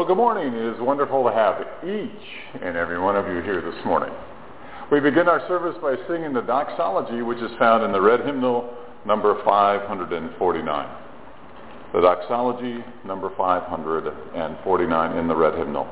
Well, good morning. It is wonderful to have each and every one of you here this morning. We begin our service by singing the doxology, which is found in the red hymnal, number 549. The doxology, number 549 in the red hymnal.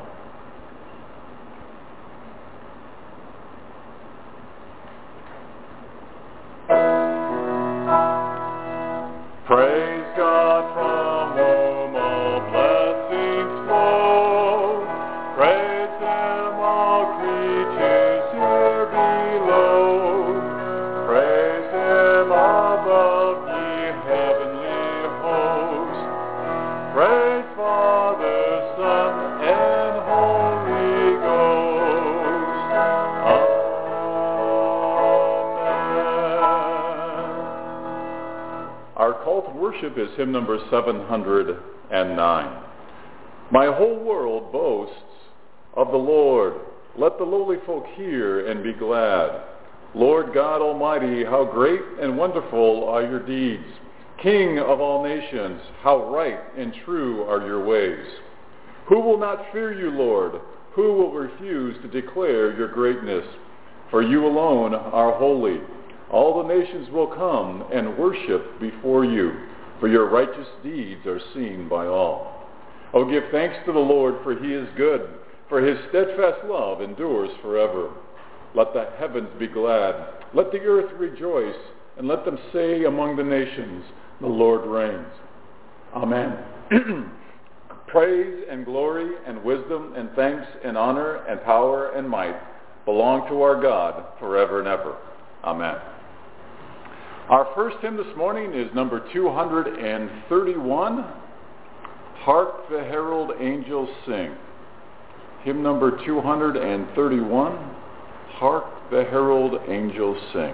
Praise God from whom all blessings flow. Praise Him, all creatures here below. Praise Him above, ye heavenly hosts. Praise Father, Son, and Holy Ghost. Amen. Our call to worship is hymn number 709. My whole world boasts of the Lord. Let the lowly folk hear and be glad. Lord God Almighty, how great and wonderful are your deeds. King of all nations, how right and true are your ways. Who will not fear you, Lord? Who will refuse to declare your greatness? For you alone are holy. All the nations will come and worship before you, for your righteous deeds are seen by all. Oh, give thanks to the Lord, for he is good, for his steadfast love endures forever. Let the heavens be glad, let the earth rejoice, and let them say among the nations, the Lord reigns. Amen. Praise and glory and wisdom and thanks and honor and power and might belong to our God forever and ever. Amen. Our first hymn this morning is number 231, Hark the Herald Angels Sing. Hymn number 231, Hark the Herald Angels Sing.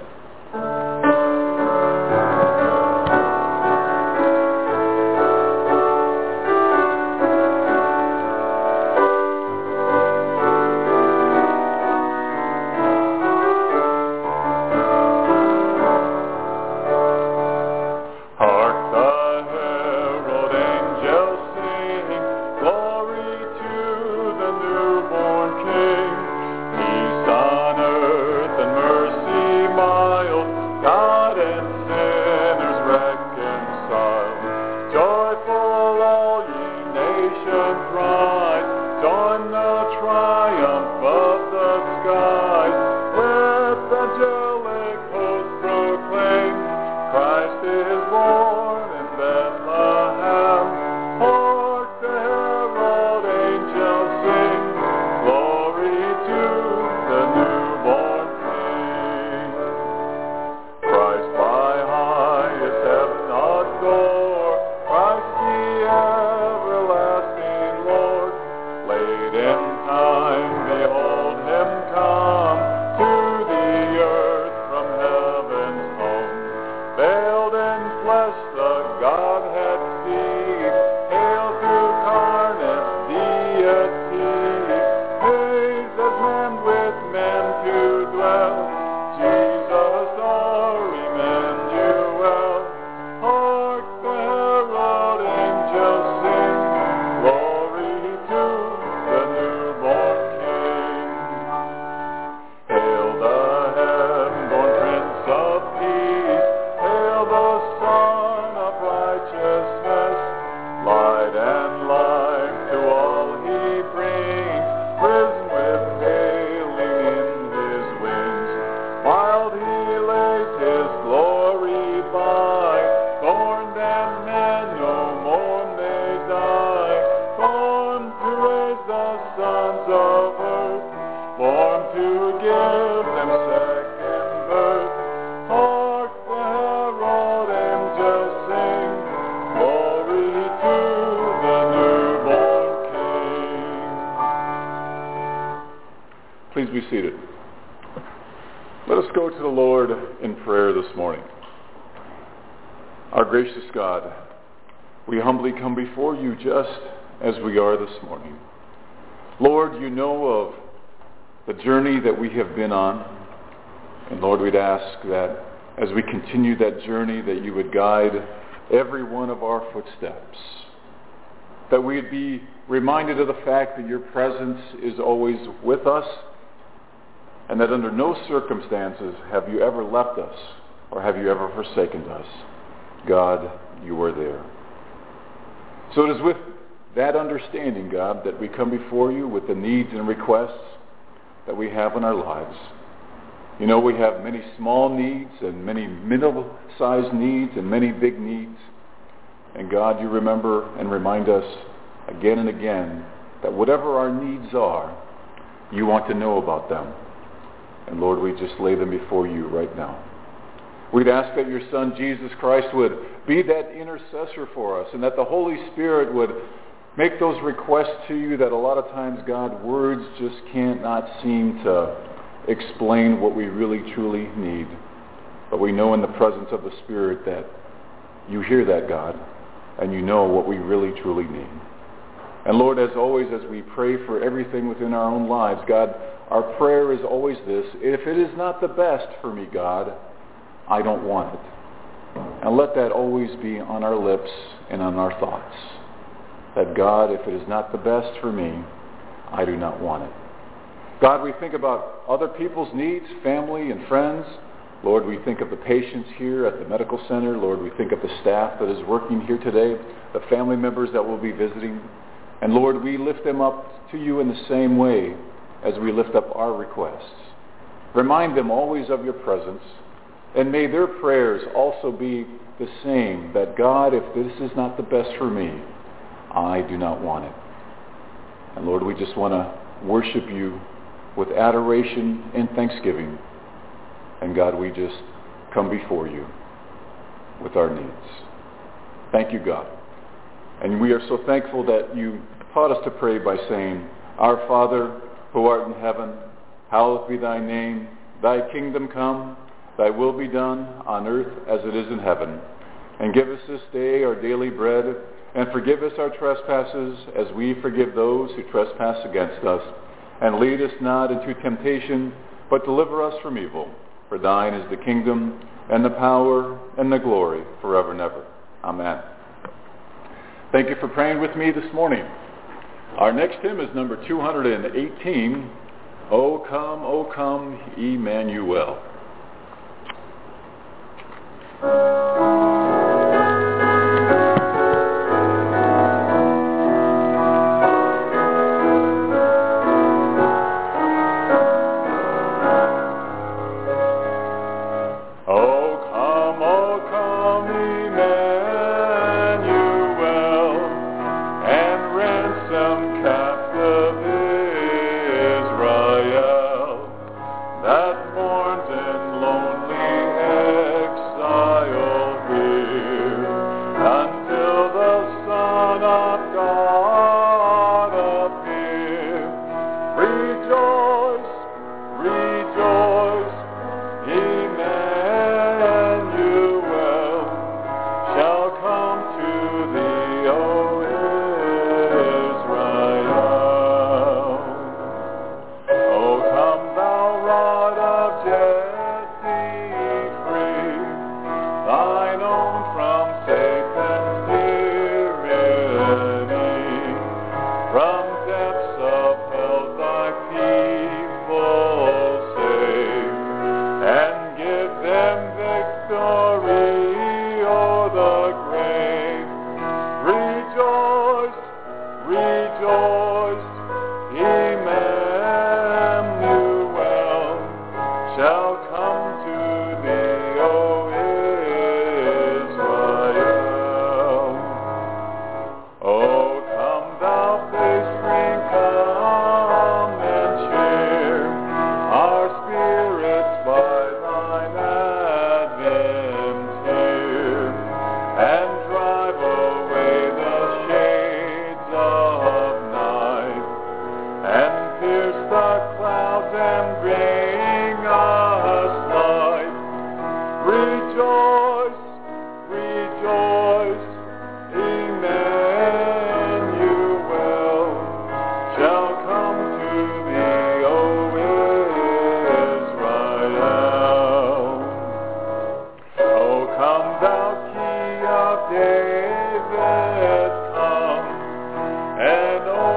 Please be seated. Let us go to the Lord in prayer this morning. Our gracious God, we humbly come before you just as we are this morning. Lord, you know of the journey that we have been on. And Lord, we'd ask that as we continue that journey, that you would guide every one of our footsteps. That we'd be reminded of the fact that your presence is always with us, and that under no circumstances have you ever left us or have you ever forsaken us. God, you are there. So it is with that understanding, God, that we come before you with the needs and requests that we have in our lives. You know, we have many small needs and many middle-sized needs and many big needs. And God, you remember and remind us again and again that whatever our needs are, you want to know about them. And Lord, we just lay them before you right now. We'd ask that your Son, Jesus Christ, would be that intercessor for us, and that the Holy Spirit would make those requests to you that a lot of times, God, words just cannot seem to explain what we really truly need. But we know in the presence of the Spirit that you hear that, God, and you know what we really truly need. And Lord, as always, as we pray for everything within our own lives, God, our prayer is always this: if it is not the best for me, God, I don't want it. And let that always be on our lips and on our thoughts. That God, if it is not the best for me, I do not want it. God, we think about other people's needs, family and friends. Lord, we think of the patients here at the medical center. Lord, we think of the staff that is working here today, the family members that will be visiting. And Lord, we lift them up to you in the same way as we lift up our requests. Remind them always of your presence, and may their prayers also be the same, that God, if this is not the best for me, I do not want it. And Lord, we just want to worship you with adoration and thanksgiving. And God, we just come before you with our needs. Thank you, God. And we are so thankful that you taught us to pray by saying, Our Father, who art in heaven, hallowed be thy name. Thy kingdom come, thy will be done on earth as it is in heaven. And give us this day our daily bread, and forgive us our trespasses as we forgive those who trespass against us. And lead us not into temptation, but deliver us from evil. For thine is the kingdom, and the power, and the glory, forever and ever. Amen. Thank you for praying with me this morning. Our next hymn is number 218, O come, Emmanuel. David, come and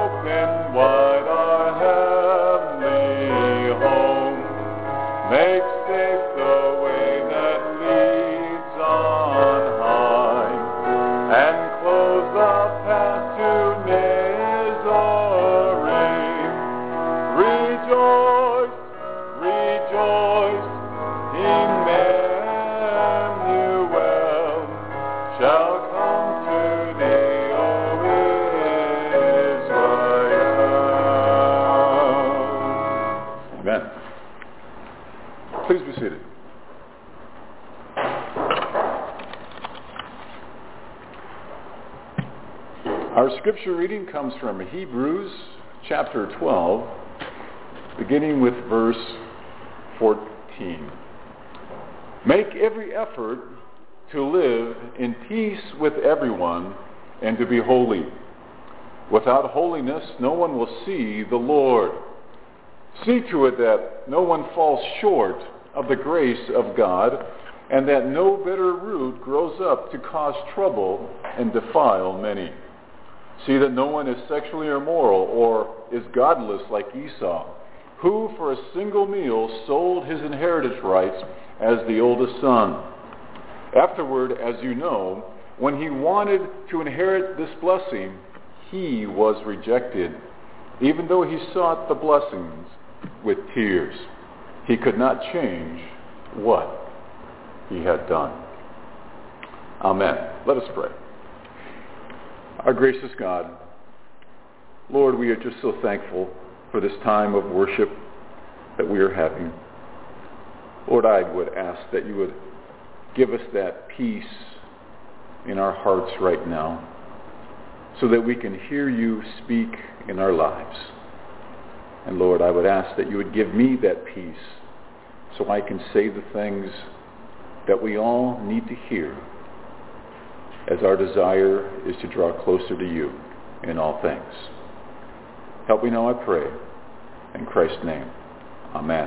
Our scripture reading comes from Hebrews chapter 12, beginning with verse 14. Make every effort to live in peace with everyone and to be holy. Without holiness, no one will see the Lord. See to it that no one falls short of the grace of God, and that no bitter root grows up to cause trouble and defile many. See that no one is sexually immoral or is godless like Esau, who for a single meal sold his inheritance rights as the oldest son. Afterward, as you know, when he wanted to inherit this blessing, he was rejected, even though he sought the blessings with tears. He could not change what he had done. Amen. Let us pray. Our gracious God, Lord, we are just so thankful for this time of worship that we are having. Lord, I would ask that you would give us that peace in our hearts right now so that we can hear you speak in our lives. And Lord, I would ask that you would give me that peace so I can say the things that we all need to hear, as our desire is to draw closer to you in all things. Help me now, I pray. In Christ's name, amen.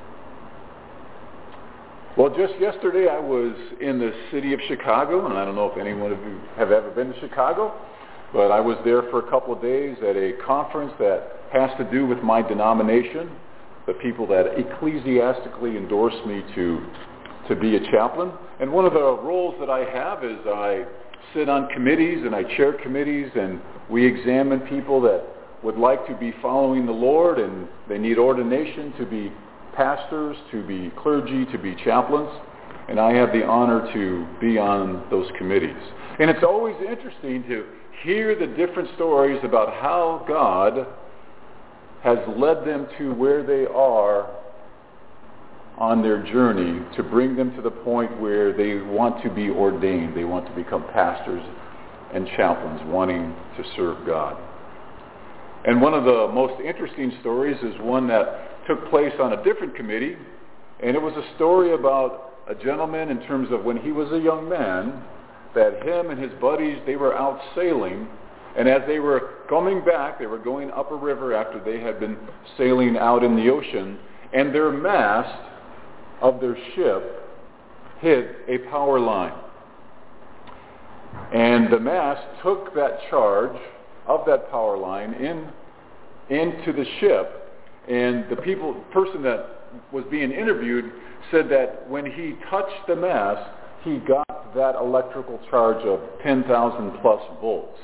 Well, just yesterday I was in the city of Chicago, and I don't know if anyone of you have ever been to Chicago, but I was there for a couple of days at a conference that has to do with my denomination, the people that ecclesiastically endorsed me to be a chaplain. And one of the roles that I have is I sit on committees and I chair committees, and we examine people that would like to be following the Lord and they need ordination to be pastors, to be clergy, to be chaplains. And I have the honor to be on those committees. And it's always interesting to hear the different stories about how God has led them to where they are on their journey to bring them to the point where they want to be ordained. They want to become pastors and chaplains wanting to serve God. And one of the most interesting stories is one that took place on a different committee, and it was a story about a gentleman in terms of when he was a young man, that him and his buddies, they were out sailing, and as they were coming back, they were going up a river after they had been sailing out in the ocean, and their mast of their ship hit a power line. And the mast took that charge of that power line into the ship, and the person that was being interviewed said that when he touched the mast, he got that electrical charge of 10,000 plus volts.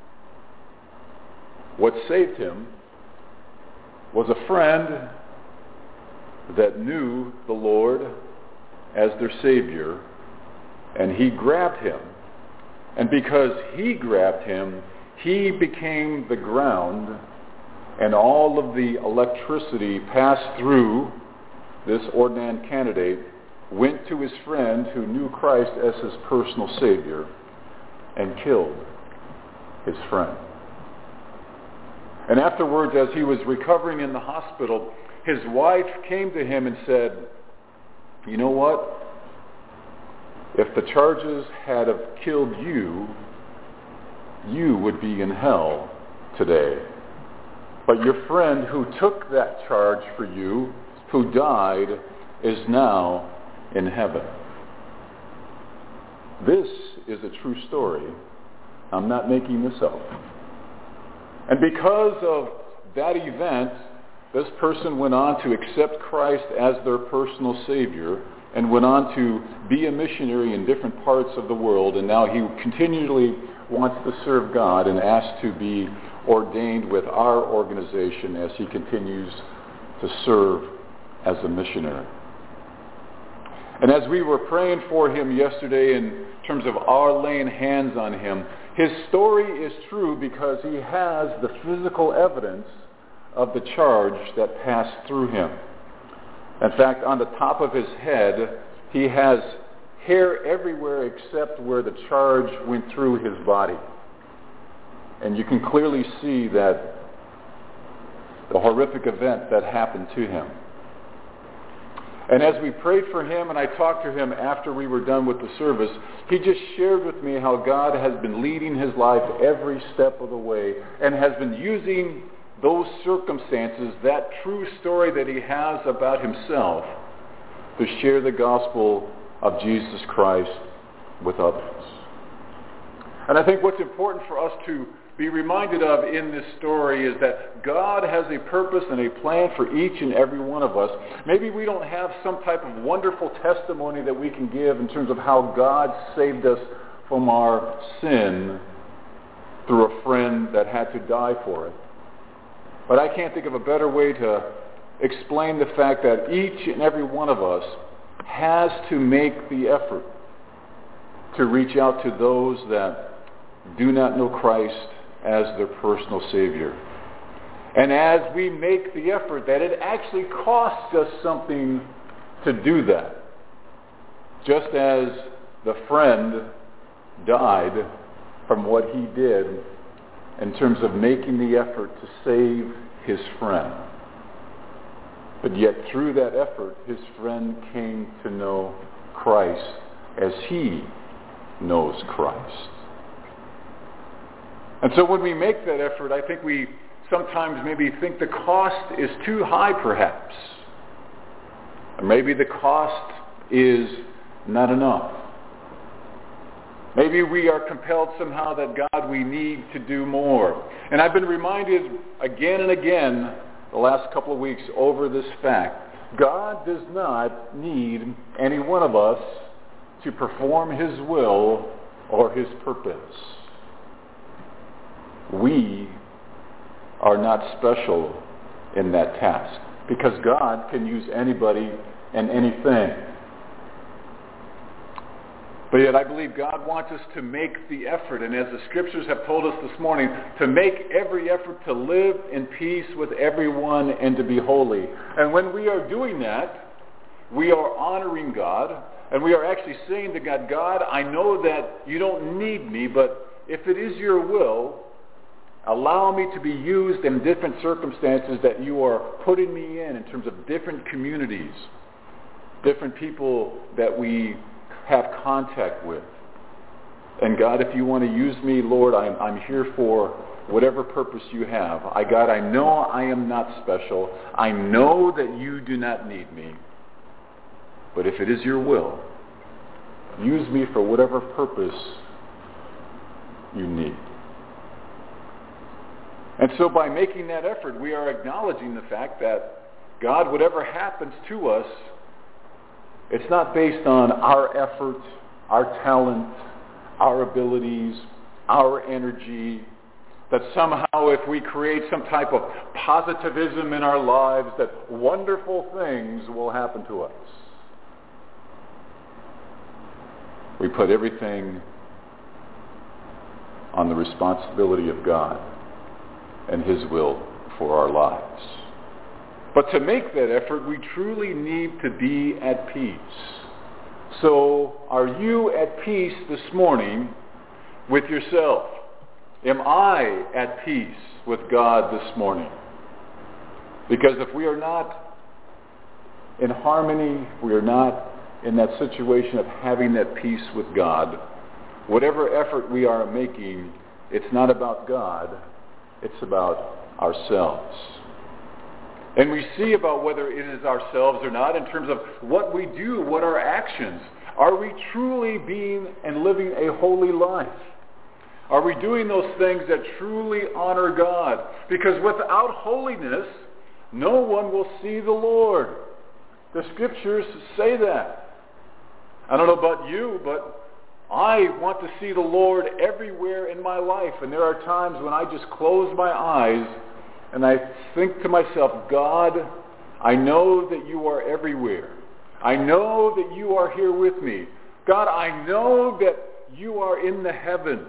What saved him was a friend that knew the Lord as their Savior, and he grabbed him. And because he grabbed him, he became the ground, and all of the electricity passed through this ordinand candidate, went to his friend who knew Christ as his personal Savior, and killed his friend. And afterwards, as he was recovering in the hospital, his wife came to him and said, "You know what? If the charges had have killed you, you would be in hell today. But your friend who took that charge for you, who died, is now in heaven." This is a true story. I'm not making this up. And because of that event, this person went on to accept Christ as their personal Savior and went on to be a missionary in different parts of the world, and now he continually wants to serve God and asked to be ordained with our organization as he continues to serve as a missionary. And as we were praying for him yesterday in terms of our laying hands on him, his story is true because he has the physical evidence of the charge that passed through him. In fact, on the top of his head, he has hair everywhere except where the charge went through his body. And you can clearly see that the horrific event that happened to him. And as we prayed for him and I talked to him after we were done with the service, he just shared with me how God has been leading his life every step of the way and has been using those circumstances, that true story that he has about himself, to share the gospel of Jesus Christ with others. And I think what's important for us to be reminded of in this story is that God has a purpose and a plan for each and every one of us. Maybe we don't have some type of wonderful testimony that we can give in terms of how God saved us from our sin through a friend that had to die for it. But I can't think of a better way to explain the fact that each and every one of us has to make the effort to reach out to those that do not know Christ as their personal Savior. And as we make the effort, that it actually costs us something to do that. Just as the friend died from what he did in terms of making the effort to save his friend. But yet through that effort, his friend came to know Christ as he knows Christ. And so when we make that effort, I think we sometimes maybe think the cost is too high perhaps. Or maybe the cost is not enough. Maybe we are compelled somehow that God, we need to do more. And I've been reminded again and again the last couple of weeks over this fact. God does not need any one of us to perform his will or his purpose. We are not special in that task because God can use anybody and anything. But yet I believe God wants us to make the effort, and as the scriptures have told us this morning, to make every effort to live in peace with everyone and to be holy. And when we are doing that, we are honoring God, and we are actually saying to God, God, I know that you don't need me, but if it is your will, allow me to be used in different circumstances that you are putting me in terms of different communities, different people that we have contact with. And God, if you want to use me, Lord, I'm here for whatever purpose you have. God, I know I am not special. I know that you do not need me. But if it is your will, use me for whatever purpose you need. And so by making that effort, we are acknowledging the fact that, God, whatever happens to us, it's not based on our effort, our talent, our abilities, our energy, that somehow if we create some type of positivism in our lives, that wonderful things will happen to us. We put everything on the responsibility of God and his will for our lives. But to make that effort, we truly need to be at peace. So, are you at peace this morning with yourself? Am I at peace with God this morning? Because if we are not in harmony, we are not in that situation of having that peace with God, whatever effort we are making, it's not about God, it's about ourselves. And we see about whether it is ourselves or not in terms of what we do, what our actions. Are we truly being and living a holy life? Are we doing those things that truly honor God? Because without holiness, no one will see the Lord. The scriptures say that. I don't know about you, but I want to see the Lord everywhere in my life. And there are times when I just close my eyes and I think to myself, God, I know that you are everywhere. I know that you are here with me. God, I know that you are in the heavens.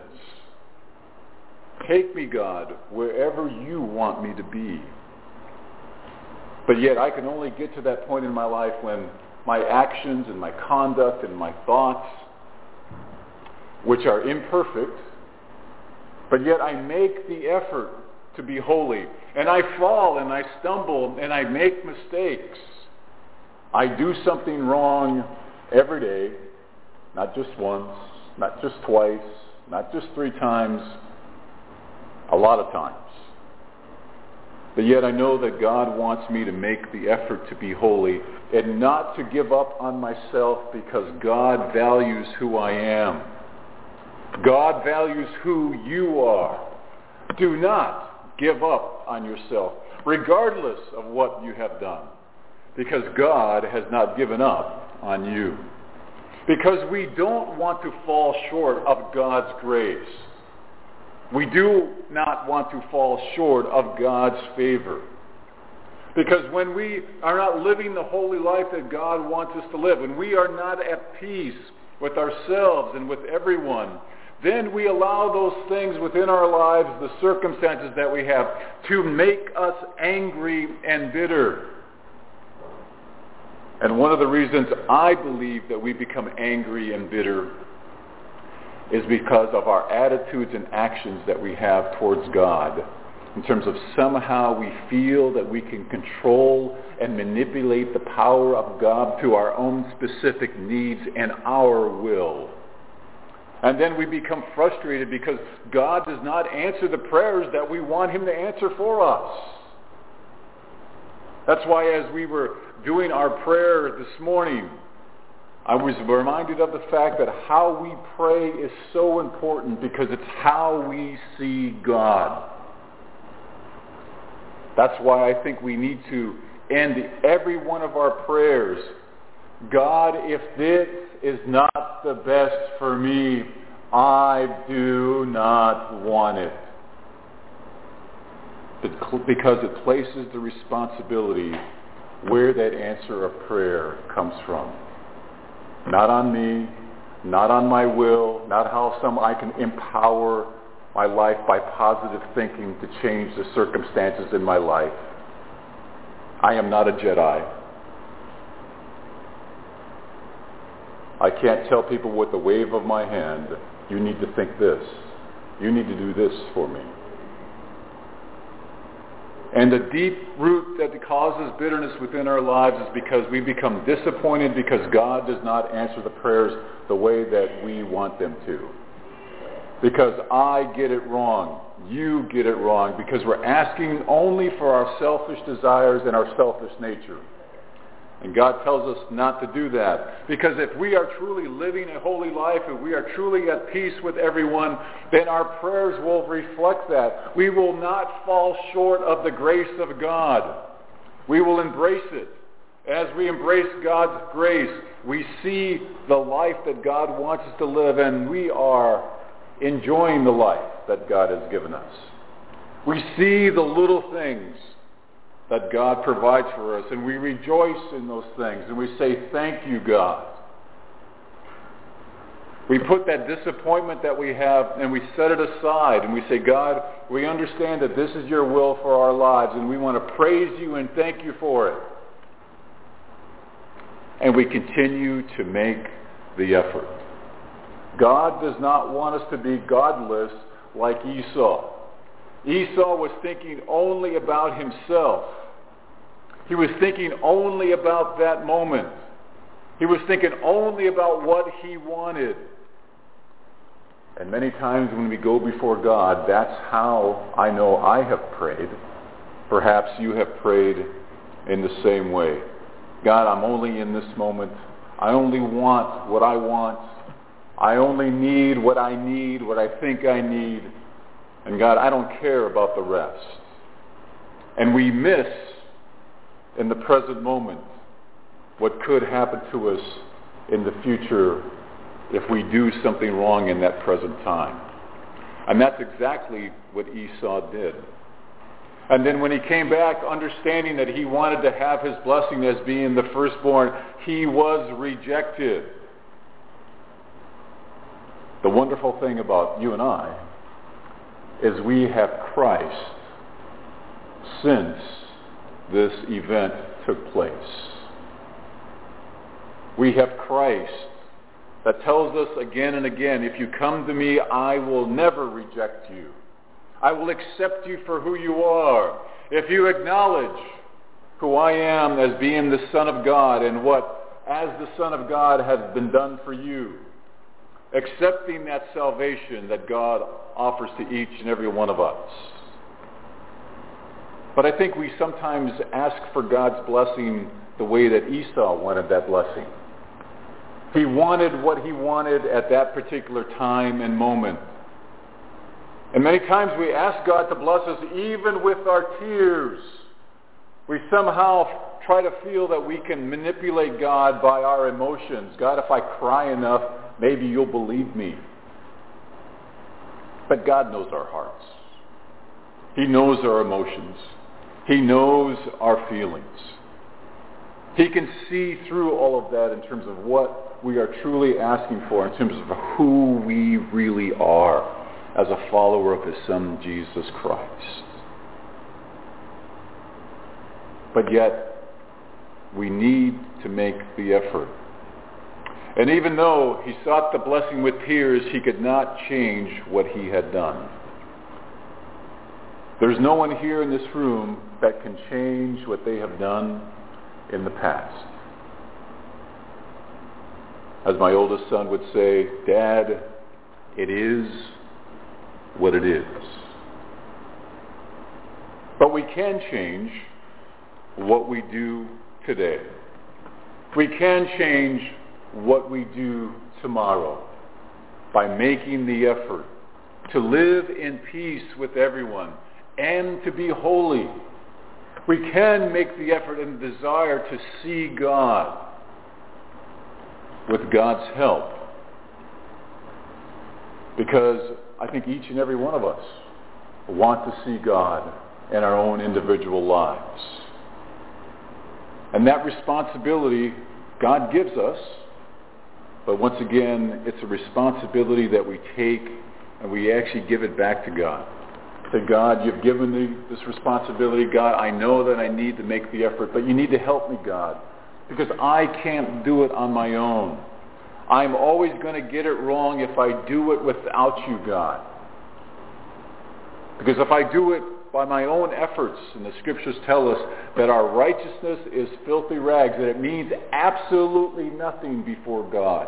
Take me, God, wherever you want me to be. But yet I can only get to that point in my life when my actions and my conduct and my thoughts, which are imperfect, But yet I make the effort to be holy. And I fall and I stumble and I make mistakes. I do something wrong every day, not just once, not just twice, not just 3 times, a lot of times. But yet I know that God wants me to make the effort to be holy and not to give up on myself, because God values who I am. God values who you are. Do not give up on yourself, regardless of what you have done, because God has not given up on you. Because we don't want to fall short of God's grace. We do not want to fall short of God's favor. Because when we are not living the holy life that God wants us to live, when we are not at peace with ourselves and with everyone, then we allow those things within our lives, the circumstances that we have, to make us angry and bitter. And one of the reasons I believe that we become angry and bitter is because of our attitudes and actions that we have towards God, in terms of somehow we feel that we can control and manipulate the power of God to our own specific needs and our will. And then we become frustrated because God does not answer the prayers that we want him to answer for us. That's why as we were doing our prayer this morning, I was reminded of the fact that how we pray is so important, because it's how we see God. That's why I think we need to end every one of our prayers, God, if this is not the best for me, I do not want it. Because it places the responsibility where that answer of prayer comes from. Not on me, not on my will, not how I can empower my life by positive thinking to change the circumstances in my life. I am not a Jedi. I can't tell people with the wave of my hand, you need to think this. You need to do this for me. And the deep root that causes bitterness within our lives is because we become disappointed because God does not answer the prayers the way that we want them to. Because I get it wrong. You get it wrong. Because we're asking only for our selfish desires and our selfish nature. And God tells us not to do that. Because if we are truly living a holy life, if we are truly at peace with everyone, then our prayers will reflect that. We will not fall short of the grace of God. We will embrace it. As we embrace God's grace, we see the life that God wants us to live, and we are enjoying the life that God has given us. We see the little things that God provides for us, and we rejoice in those things, and we say, thank you, God. We put that disappointment that we have, and we set it aside, and we say, God, we understand that this is your will for our lives, and we want to praise you and thank you for it. And we continue to make the effort. God does not want us to be godless like Esau. Esau was thinking only about himself. He was thinking only about that moment. He was thinking only about what he wanted. And many times when we go before God, that's how I know I have prayed. Perhaps you have prayed in the same way. God, I'm only in this moment. I only want what I want. I only need, what I think I need. And God, I don't care about the rest. And we miss in the present moment what could happen to us in the future if we do something wrong in that present time. And that's exactly what Esau did. And then when he came back understanding that he wanted to have his blessing as being the firstborn, he was rejected. The wonderful thing about you and I is we have Christ since this event took place. We have Christ that tells us again and again, if you come to me, I will never reject you. I will accept you for who you are. If you acknowledge who I am as being the Son of God and what, as the Son of God, has been done for you, accepting that salvation that God offers to each and every one of us. But I think we sometimes ask for God's blessing the way that Esau wanted that blessing. He wanted what he wanted at that particular time and moment. And many times we ask God to bless us even with our tears. We somehow try to feel that we can manipulate God by our emotions. God, if I cry enough, maybe you'll believe me. But God knows our hearts. He knows our emotions. He knows our feelings. He can see through all of that in terms of what we are truly asking for, in terms of who we really are as a follower of his Son, Jesus Christ. But yet, we need to make the effort. And even though he sought the blessing with tears, he could not change what he had done. There's no one here in this room that can change what they have done in the past. As my oldest son would say, Dad, it is what it is. But we can change what we do today. We can change what we do tomorrow by making the effort to live in peace with everyone and to be holy. We can make the effort and desire to see God with God's help. Because I think each and every one of us want to see God in our own individual lives. And that responsibility God gives us, but once again, it's a responsibility that we take and we actually give it back to God. Say, God, you've given me this responsibility. God, I know that I need to make the effort, but you need to help me, God, because I can't do it on my own. I'm always going to get it wrong if I do it without you, God. Because if I do it by my own efforts, and the scriptures tell us that our righteousness is filthy rags, that it means absolutely nothing before God,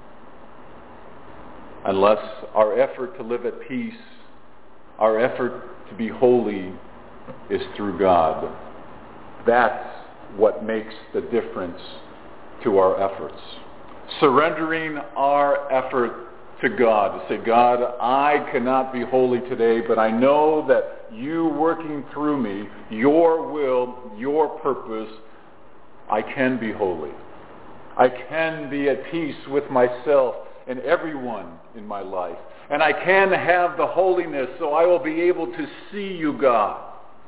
unless our effort to live at peace, our effort to be holy is through God. That's what makes the difference to our efforts. Surrendering our effort to God, to say, God, I cannot be holy today, but I know that you working through me, your will, your purpose, I can be holy. I can be at peace with myself and everyone in my life. And I can have the holiness so I will be able to see you, God,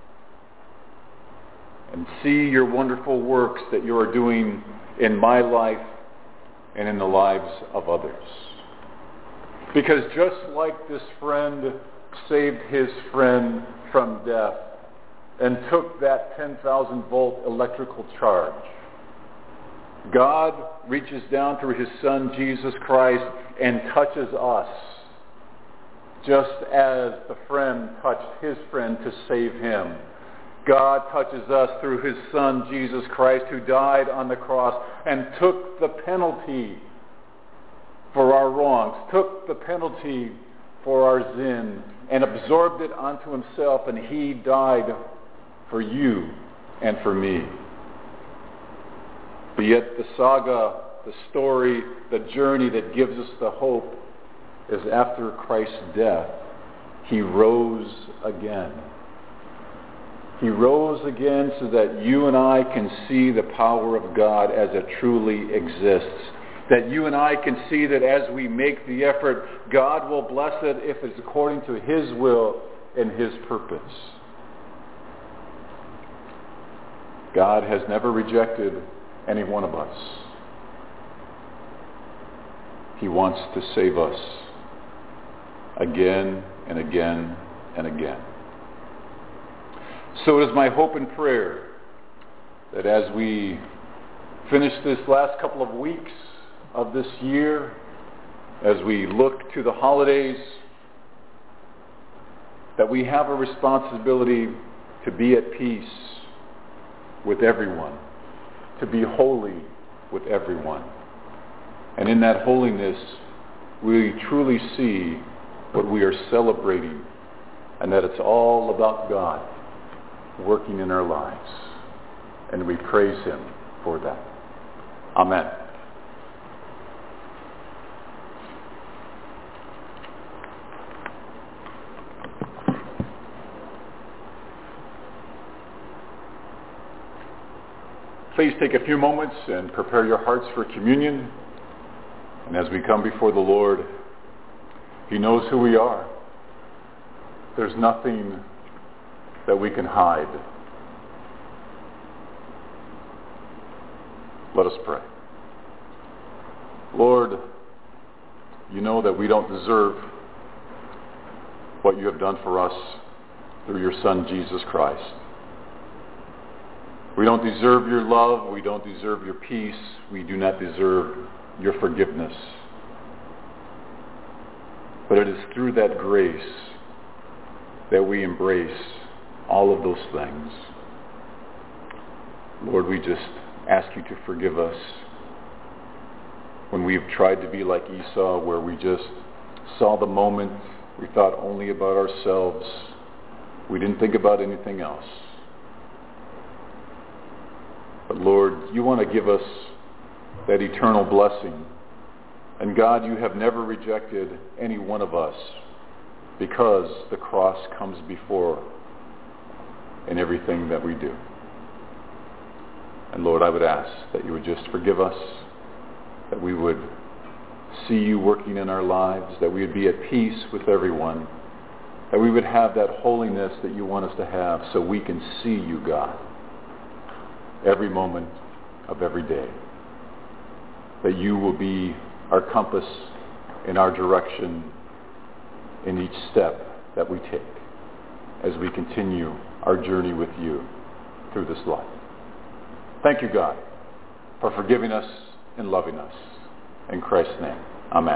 and see your wonderful works that you are doing in my life and in the lives of others. Because just like this friend saved his friend from death and took that 10,000 volt electrical charge, God reaches down through his Son, Jesus Christ, and touches us, just as the friend touched his friend to save him. God touches us through his Son, Jesus Christ, who died on the cross and took the penalty for our wrongs, took the penalty for our sin, and absorbed it onto himself, and he died for you and for me. But yet the saga, the story, the journey that gives us the hope is after Christ's death, he rose again. He rose again so that you and I can see the power of God as it truly exists. That you and I can see that as we make the effort, God will bless it if it's according to his will and his purpose. God has never rejected any one of us. He wants to save us again and again and again. So it is my hope and prayer that as we finish this last couple of weeks of this year, as we look to the holidays, that we have a responsibility to be at peace with everyone, to be holy with everyone. And in that holiness, we truly see what we are celebrating, and that it's all about God working in our lives. And we praise him for that. Amen. Please take a few moments and prepare your hearts for communion. And as we come before the Lord, he knows who we are. There's nothing that we can hide. Let us pray. Lord, you know that we don't deserve what you have done for us through your Son, Jesus Christ. We don't deserve your love. We don't deserve your peace. We do not deserve your forgiveness. But it is through that grace that we embrace all of those things. Lord, we just ask you to forgive us when we've tried to be like Esau, where we just saw the moment, we thought only about ourselves, we didn't think about anything else. But Lord, you want to give us that eternal blessing. And God, you have never rejected any one of us, because the cross comes before in everything that we do. And Lord, I would ask that you would just forgive us, that we would see you working in our lives, that we would be at peace with everyone, that we would have that holiness that you want us to have so we can see you, God, every moment of every day. That you will be our compass in our direction in each step that we take as we continue our journey with you through this life. Thank you, God, for forgiving us and loving us. In Christ's name, amen.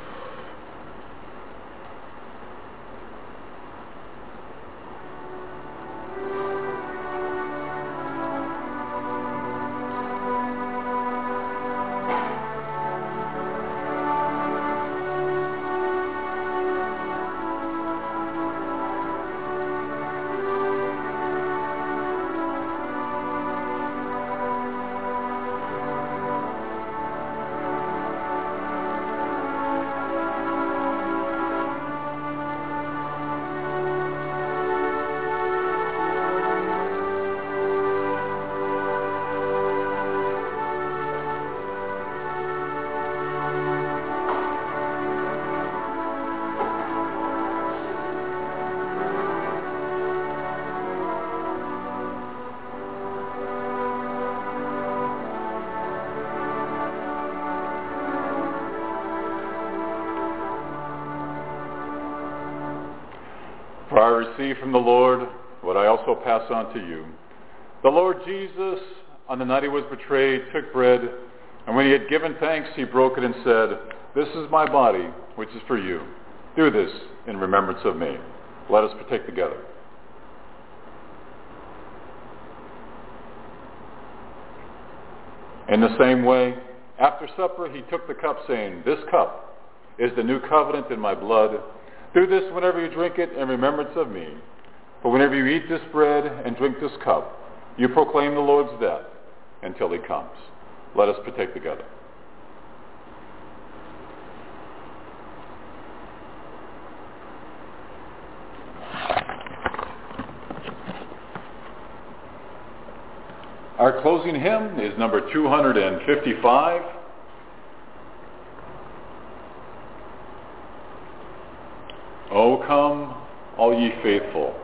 For I received from the Lord what I also pass on to you. The Lord Jesus, on the night he was betrayed, took bread, and when he had given thanks, he broke it and said, "This is my body, which is for you. Do this in remembrance of me." Let us partake together. In the same way, after supper, he took the cup, saying, "This cup is the new covenant in my blood. Do this whenever you drink it in remembrance of me. For whenever you eat this bread and drink this cup, you proclaim the Lord's death until he comes." Let us partake together. Our closing hymn is number 255. O come, all ye faithful.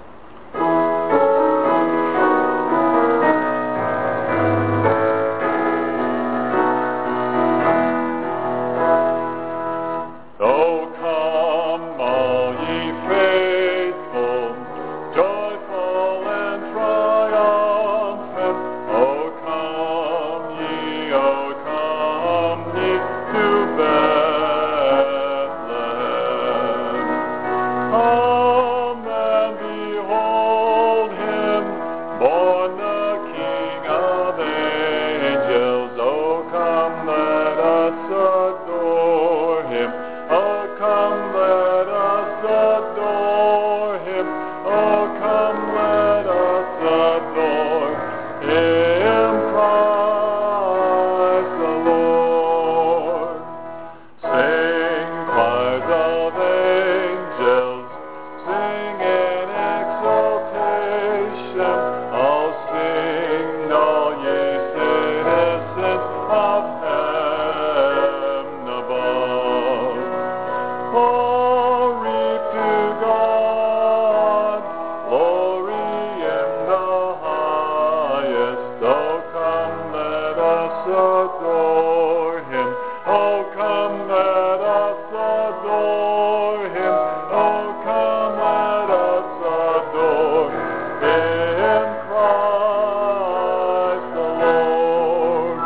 O come, all ye faithful, joyful and triumphant. O come ye to Bethlehem. Glory to God, glory in the highest. Oh, come, let us adore Him. Oh, come, let us adore Him. Oh, come, let us adore in Christ the Lord.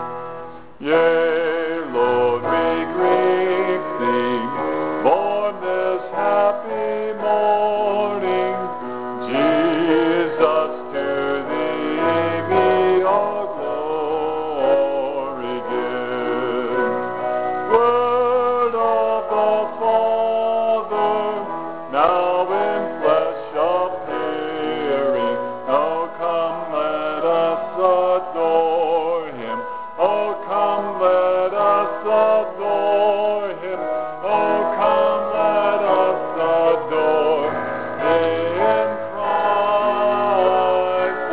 Yea, Lord, we greet Thee for this happy morning. Jesus, to Thee be all glory given. Word of the Father, now in flesh appearing. Oh, come, let us adore Him. Oh, come, let us adore Him. Oh, come, let us adore in Christ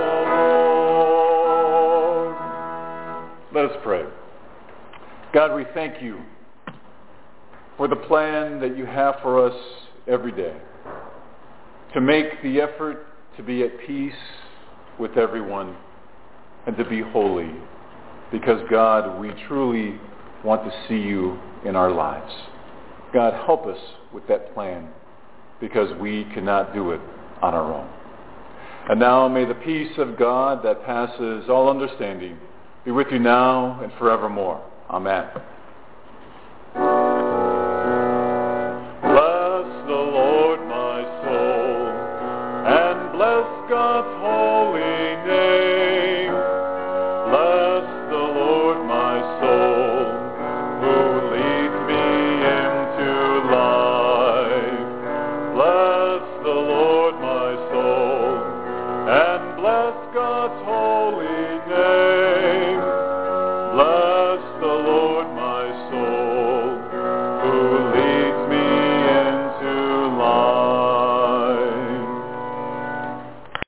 the Lord. Let us pray. God, we thank You for the plan that You have for us every day, to make the effort to be at peace with everyone and to be holy, because, God, we truly want to see You in our lives. God, help us with that plan, because we cannot do it on our own. And now may the peace of God that passes all understanding be with you now and forevermore. Amen. Bless the Lord, my soul, and bless God's holy name. Bless the Lord, my soul, who leads me into life. Bless the Lord, my soul, and bless God's holy name.